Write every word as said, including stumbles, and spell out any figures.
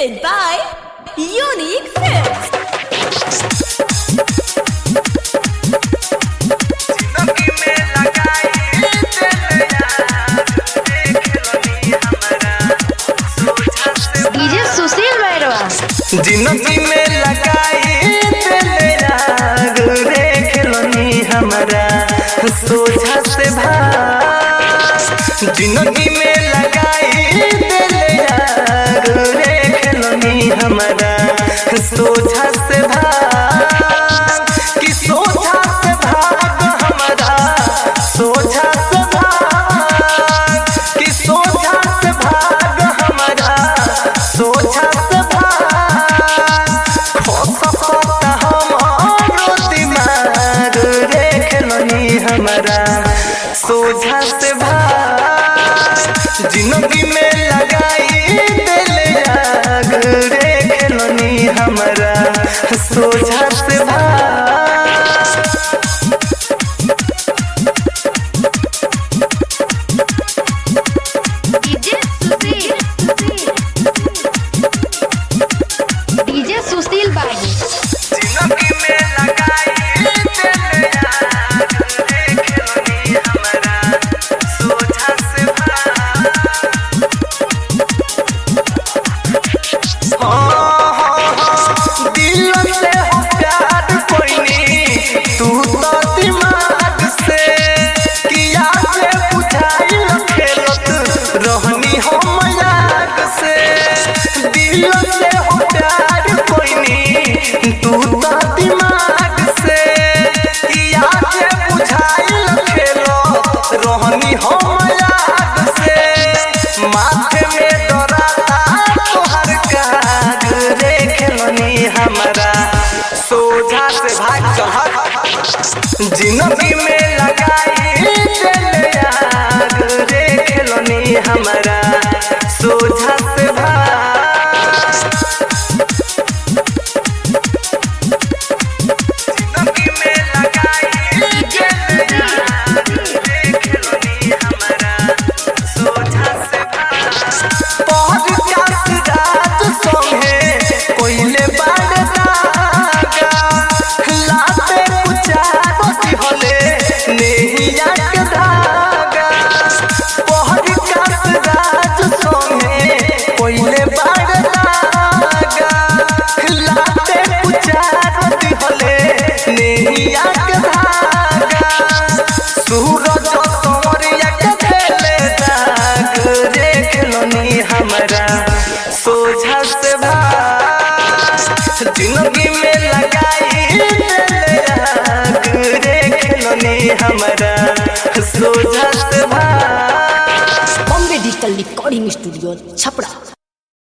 presented by Unique Films. DJ Sushil Bhairwa जिंदगी में लगाई तेरे आग रे खिलनी हमारा सोझा से भाग जिंदगी में लगाई तेरे आग रे खिलनी हमारा सोझा से भाग कि सोझा से भाग हमारा सोझा से भाग कि सोझा से भाग हमारा सोझा से भाग खोसता हमारो दिमाग रे खिलनी हमारा सोझा से भाग जिंदगी में लगाई दिल आग रे खिलनी हमारा सोझा से भाग डीजे सुशील डीजे सुशील बाबू जिंदगी में लगाई दिल आग रे खिलनी हमारा सोझा से भाग हाँ हाँ हाँ दिल से हो प्यार कोई नहीं तू तो दिमाग से किया से बुझाई खेलत रहनी हो मजाक से दिल से हो प्यार कोई नहीं तू तो दिमाग से किया से बुझाई खेलो रहनी हो मजाक से माथे में डराता तोहर काग रे खिलनी हमारा सोझा से भाग चढ़ जिंदगी में लगाई दिल आग रे खिलनी हमारा सोझा से भाग जिंदगी में लगाई दिल आग रे खिलनी हमारा सोझा से भाग पहुंच जात रात सोहे कोइले बाड़ दागा लाते पुचारती होले नेहिया के धागा पहुंच जात रात सोहे कोइले बाड़ दागा लाते पुचारती होले नेहिया के धागा सूरज सोमरिया के देले दाग रे खिलनी हमारा सोझा से भाग जिंदगी में लगाई दिल आग रे खिलनी हमारा सोझा से भाग Bombay Digital Recording Studio, Chapra.